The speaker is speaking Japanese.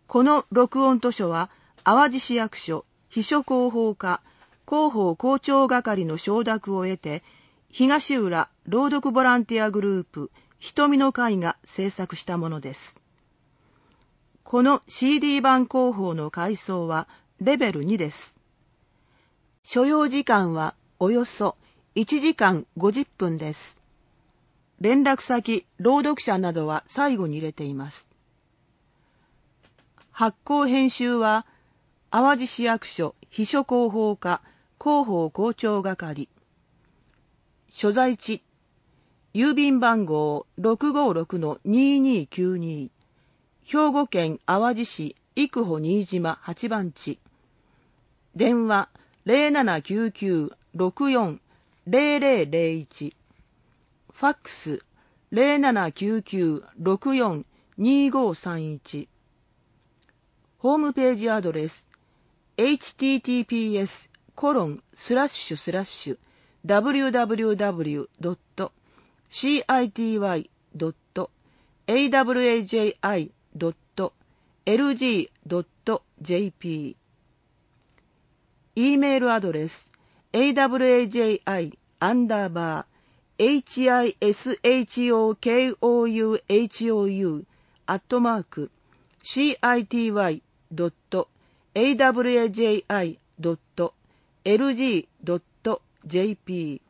この録音図書は、淡路市役所秘書広報課広報校長係の承諾を得て、東浦朗読ボランティアグループ瞳の会が制作したものです。この CD 版広報の階層はレベル2です。所要時間はおよそ1時間50分です。連絡先、朗読者などは最後に入れています。発行編集は淡路市役所秘書広報課広報校長係。所在地、郵便番号 656-2292、兵庫県淡路市生保新島8番地。電話 0799-640001。ファックス 0799-642531。ホームページアドレス https://www.city.awaji.lg.jp。 E メールアドレス awaji_hishokuhou@city.awaji.lg.jp